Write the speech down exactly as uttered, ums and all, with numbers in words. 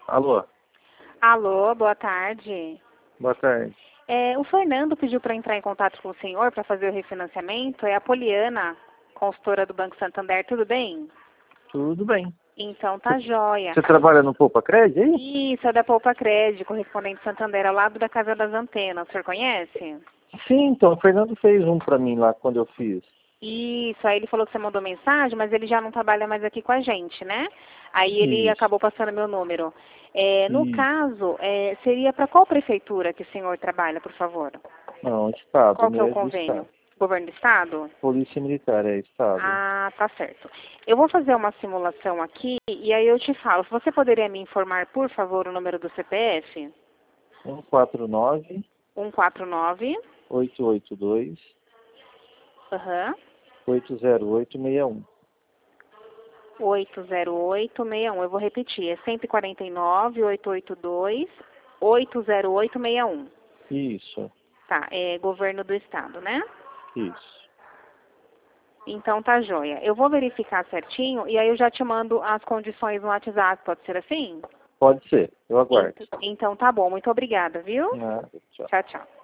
Alô, Alô, boa tarde. boa tarde. É, o Fernando pediu para entrar em contato com o senhor para fazer o refinanciamento. É a Poliana, consultora do Banco Santander, tudo bem? Tudo bem. Então tá jóia. Você trabalha no Poupa Crédito aí? Isso, é da Poupa Crédito, correspondente Santander, ao lado da Casa das Antenas. O senhor conhece? Sim, então, o Fernando fez um pra mim lá quando eu fiz. Isso, aí ele falou que você mandou mensagem, mas ele já não trabalha mais aqui com a gente, né? Aí ele Isso, acabou passando meu número. É, no isso. caso, é, seria para qual prefeitura que o senhor trabalha, por favor? Não, Estado, Qual o que é meu o é do convênio? Estado. Governo do Estado? Polícia Militar é Estado. Ah, tá certo. Eu vou fazer uma simulação aqui e aí eu te falo. Você poderia me informar, por favor, o número do C P F? um quatro nove, um quatro nove, oito oito dois, aham, oito zero oito seis um. oito zero oito seis um. Eu vou repetir. É cento e quarenta e nove, oitocentos e oitenta e dois, oito zero oito seis um. Isso, Tá, é governo do Estado, né? isso. Então tá joia. Eu vou verificar certinho e aí eu já te mando as condições no WhatsApp, pode ser assim? Pode ser, eu aguardo. Ent- Então tá bom, muito obrigada, viu? Nada, tchau. Tchau, tchau.